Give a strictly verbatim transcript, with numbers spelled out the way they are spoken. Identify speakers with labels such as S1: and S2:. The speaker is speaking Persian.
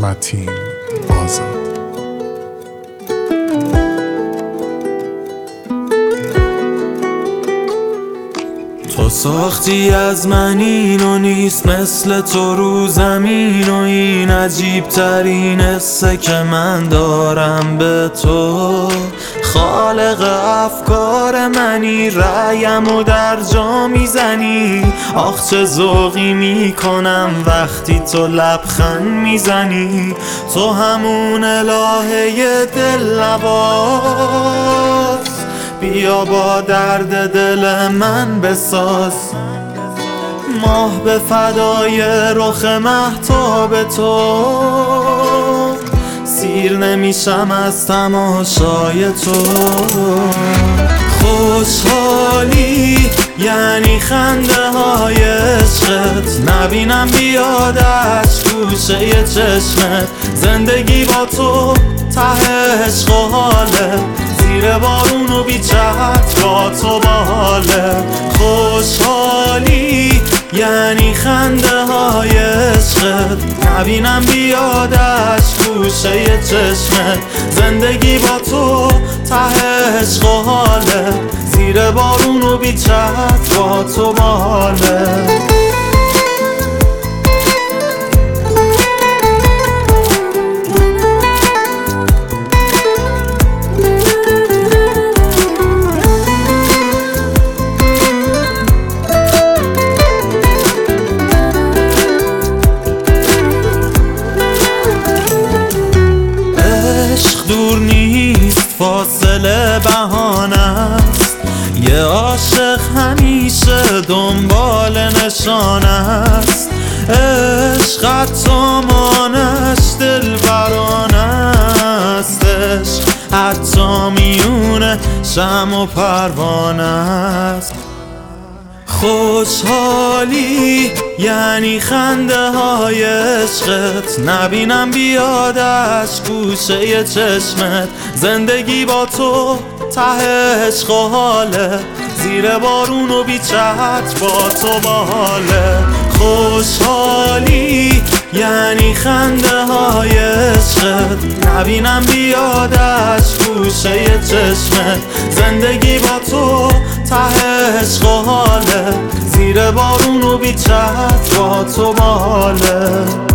S1: متین آزاد.
S2: تو ساختی از من اینو نیست مثل تو رو زمین و این عجیب ترین حسه که من دارم به تو. خالق افکار منی، رأیم و در جا میزنی. آخ چه ذوقی میکنم وقتی تو لبخند میزنی. تو همون الهه دل نواز، بیا با درد دل من بساز. ماه به فدای رخ مهتاب تو، سیر نمیشم از تماشای تو. خوشحالی یعنی خنده های عشقت، نبینم بیادش گوشه چشمت. زندگی با تو ته عشق و حاله، زیر بارون و بی جهت با تو باله. خوشحالی یعنی خنده های عشقت، نبینم بیادش گوشه چشمت. زندگی با تو ته عشق و حاله، زیر بارون و بی جهت با تو باله. دور نیست فاصله بهانه است، یه عاشق همیشه دنبال نشانه است. عشقت مانش دل برانه است، عشق حتی میونه شمع و پروانه است. خوشحالی یعنی خنده های عشقت، نبینم بیادش گوشه چشمت. زندگی با تو ته عشق و حاله، زیر بارون و بی جهت با تو باله. خوشحالی یعنی خنده های عشقت، نبینم بیادش گوشه چشمت. زندگی با تو ته عشق و حاله، زیر بارون و بی جهت با تو باله.